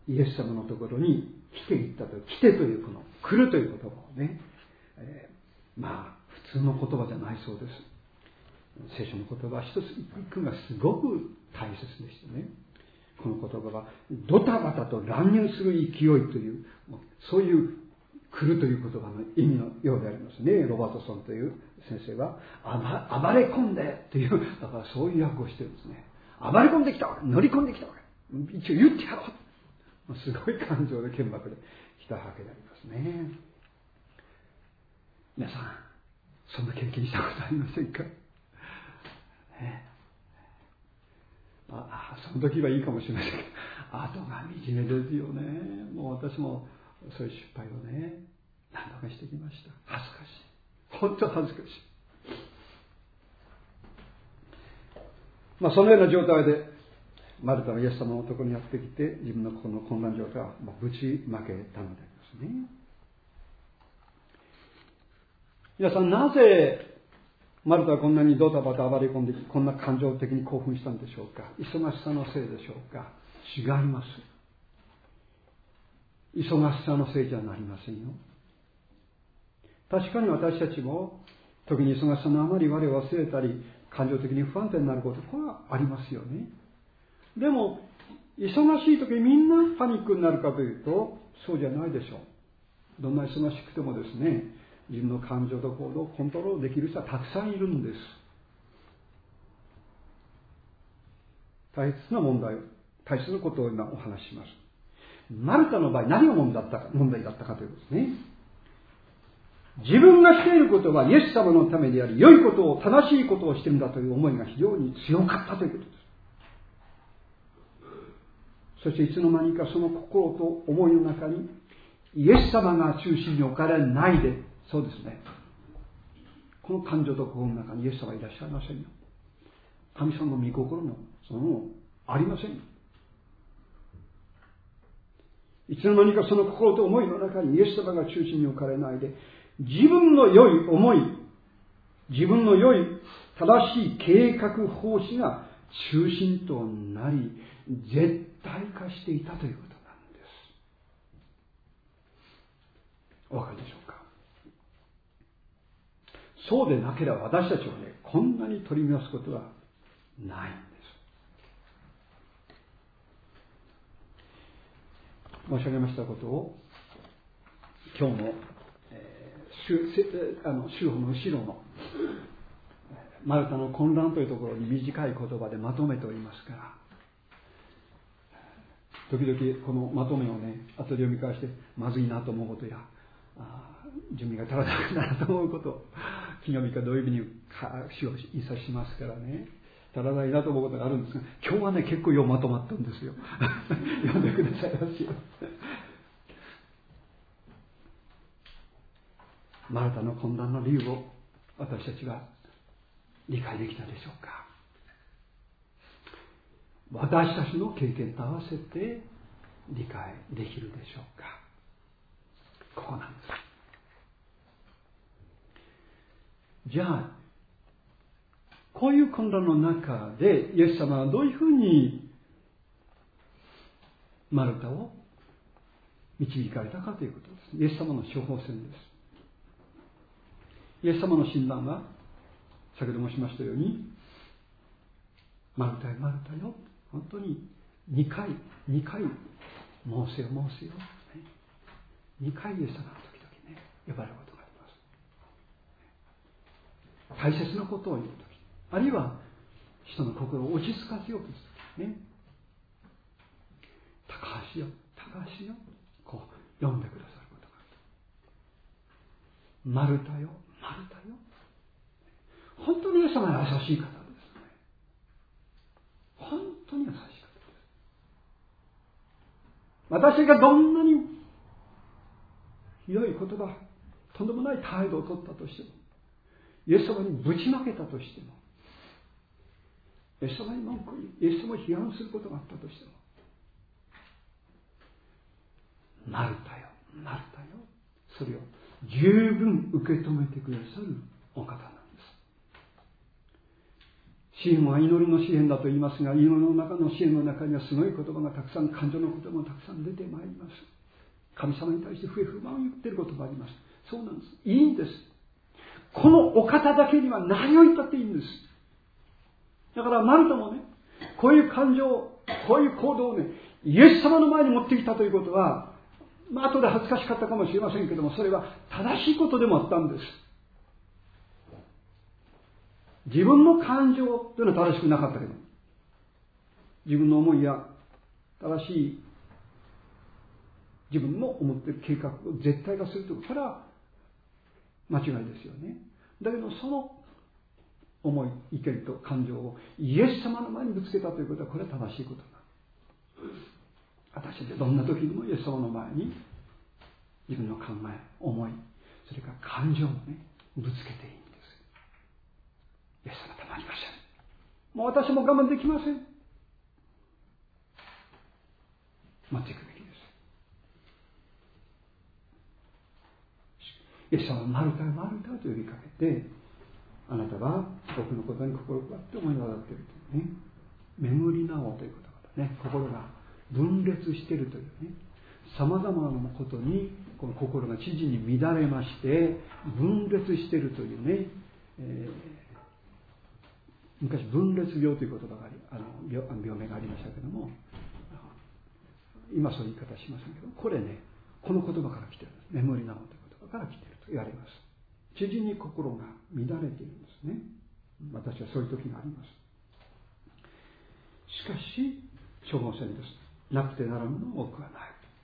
イエス様のところに来ていったと、来てというこの来るという言葉をね、まあ普通の言葉じゃないそうです。聖書の言葉一つ一句がすごく大切でしてね、この言葉はドタバタと乱入する勢いという、そういう来るという言葉の意味のようでありますね。ロバートソンという先生は暴れ込んでという、だからそういう訳をしてるんですね。暴れ込んできたわけ、乗り込んできたわけ、一応言ってやろう、すごい感情で剣幕で来たわけでありますね。皆さんそんな経験したことありませんか？その時はいいかもしれませんけど、後が惨めですよね。もう私もそういう失敗をね、何度かしてきました。恥ずかしい。本当恥ずかしい。そのような状態で、マルタはイエス様のところにやってきて、自分のこの混乱状態はぶちまけたのでありますね。皆さん、なぜマルタはこんなにドタバタ暴れ込んでこんな感情的に興奮したんでしょうか？忙しさのせいでしょうか？違います。忙しさのせいじゃなりませんよ。確かに私たちも時に忙しさのあまり我を忘れたり感情的に不安定になること、これはありますよね。でも忙しい時みんなパニックになるかというとそうじゃないでしょう。どんな忙しくてもですね、自分の感情と行動をコントロールできる人はたくさんいるんです。大切な問題、大切なことを今お話しします。マルタの場合何が問題だったかということですね。自分がしていることはイエス様のためであり、良いことを、正しいことをしているんだという思いが非常に強かったということです。そしていつの間にかその心と思いの中にイエス様が中心に置かれないで、そうですね、この感情と心の中にイエス様はいらっしゃいませんよ。神様の御心のそのありませんよ。いつの間にかその心と思いの中にイエス様が中心に置かれないで、自分の良い思い、自分の良い正しい計画方針が中心となり、絶対化していたということなんです。お分かりでしょうか？そうでなければ私たちはね、こんなに取り乱すことはないんです。申し上げましたことを今日の週報の後ろのマルタの混乱というところに短い言葉でまとめておりますから、時々このまとめをね、後で読み返してまずいなと思うことや、準備が足らなくなると思うことを金曜日か土曜日に主を印刷しますからね、足らないなと思うことがあるんですが、今日はね結構ようまとまったんですよ。読んでくださいますよ。マルタの混乱の理由を私たちは理解できたでしょうか？私たちの経験と合わせて理解できるでしょうか？ここなんです。じゃあこういう混乱の中でイエス様はどういうふうにマルタを導かれたかということです。イエス様の処方箋です。イエス様の診断は先ほど申しましたように、マルタよマルタよ、本当に2回申せよ、2回イエス様の時々ね呼ばれることがあります。大切なことを言う時、あるいは人の心を落ち着かせようとするね、高橋よこう呼んでくださることがある。マルタよ本当にイエス様は優しい方ですね。本当に優しい方です。私がどんなにひどい言葉、とんでもない態度を取ったとしても、イエス様にぶちまけたとしても、イエス様に文句言い、イエス様を批判することがあったとしても、マルタよそれを十分受け止めてくださるお方なんです。 詩篇は祈りの詩篇だと言いますが、祈りの中の詩篇の中にはすごい言葉がたくさん、感情の言葉もたくさん出てまいります。神様に対して不平不満を言っていることがあります。そうなんです。いいんです。このお方だけには何を言ったっていいんです。だからマルタもね、こういう感情、こういう行動をね、イエス様の前に持ってきたということは、後で恥ずかしかったかもしれませんけども、それは正しいことでもあったんです。自分の感情というのは正しくなかったけど、自分の思いや正しい自分の思っている計画を絶対化するということ、それは間違いですよね。だけどその思い、意見と感情をイエス様の前にぶつけたということは、これは正しいことだ。私たちはどんな時にもイエス様の前に自分の考え、思い、それから感情をね、ぶつけていいんです。イエス様たまりません。もう私も我慢できません。持っていくべきです。イエス様はマルタよマルタよと呼びかけて、あなたは僕のことに心配って思いながらっているというね、巡り直おうということだね、心が分裂しているというね、さまざまなことにこの心が知事に乱れまして分裂しているというね、昔分裂病という言葉が病名がありましたけども、今そういう言い方はしませんけど、これね、この言葉から来ているんです。眠り直おうという言葉から来ていると言われます。知事に心が乱れているんですね。私はそういう時があります。しかし処方箋です。なくてならぬの多くはない。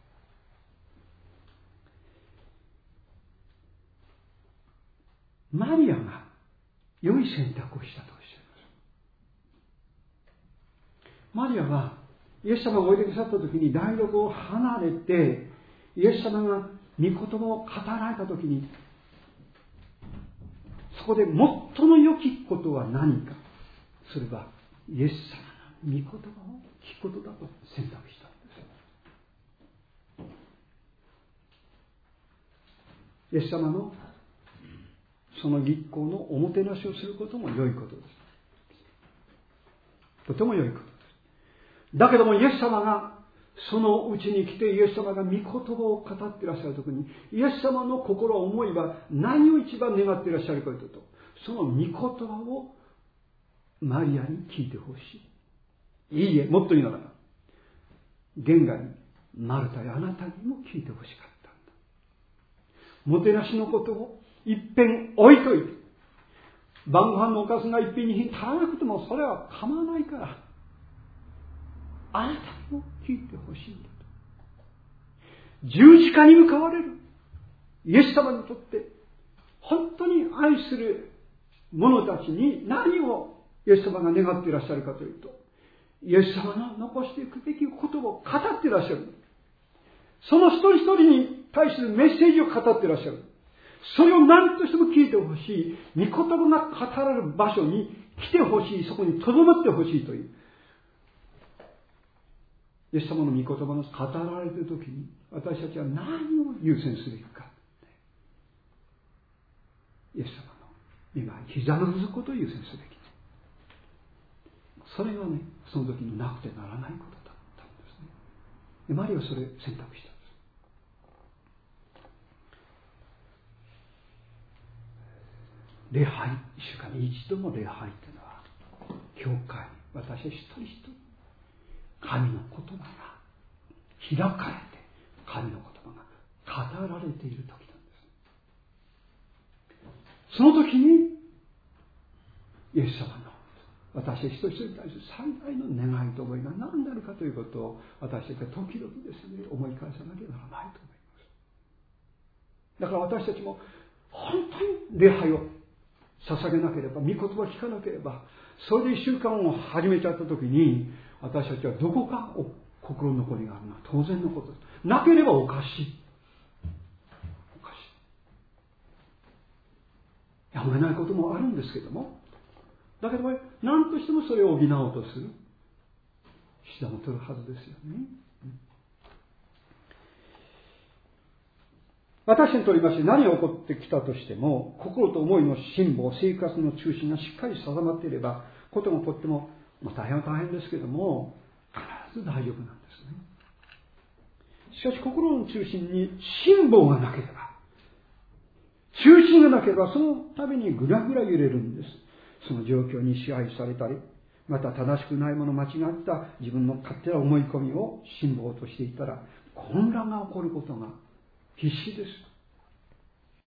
マリアが良い選択をしたとおっしゃいます。マリアはイエス様がおいでくださった時に台所を離れて、イエス様が御言葉を語られた時に、そこで最も良きことは何か、それはイエス様の御言葉を聞くことだと選択したんです。イエス様のその立法のおもてなしをすることも良いことです。とても良いことです。だけどもイエス様がそのうちに来て、イエス様が御言葉を語っていらっしゃるときに、イエス様の心思いは何を一番願っていらっしゃるかというと、その御言葉をマリアに聞いてほしい。いいえ、もっと言うならば、現外にマルタやあなたにも聞いてほしかったんだ。もてなしのことを一遍置いといて、晩ご飯のおかずが一品二品足らなくてもそれは構わないから、あなたにも聞いてほしいんだと。十字架に向かわれるイエス様にとって本当に愛する者たちに何をイエス様が願っていらっしゃるかというと、イエス様の残していくべきことを語っていらっしゃる。その一人一人に対するメッセージを語っていらっしゃる。それを何としても聞いてほしい。御言葉が語られる場所に来てほしい。そこに留まってほしいという。イエス様の御言葉の語られているときに、私たちは何を優先すべきか。イエス様の今膝のずくことを優先すべき。それがね、その時になくてならないことだったんですね。でマリアはそれを選択したんです。礼拝、一週間に一度の礼拝というのは、教会、私は一人一人、神の言葉が開かれて、神の言葉が語られている時なんです。その時に、イエス様の私一人一人に対する最大の願いと思いが何であるかということを、私たちは時々ですね、思い返さなきゃならないと思います。だから私たちも、本当に礼拝を捧げなければ、御言葉を聞かなければ、それで一週間を始めちゃった時に、私たちはどこか心残りがあるのは当然のことです。なければおかしい。おかしい。やむを得ないこともあるんですけども、だけど何としてもそれを補おうとする手段を取るはずですよね。私にとりまして何が起こってきたとしても、心と思いの心棒、生活の中心がしっかり定まっていれば、 ことが起こっても、大変は大変ですけども、必ず大丈夫なんですね。しかし心の中心に辛抱がなければ、中心がなければ、その度にぐらぐら揺れるんです。その状況に支配されたり、また正しくないもの、間違った自分の勝手な思い込みを辛抱としていたら、混乱が起こることが必至です。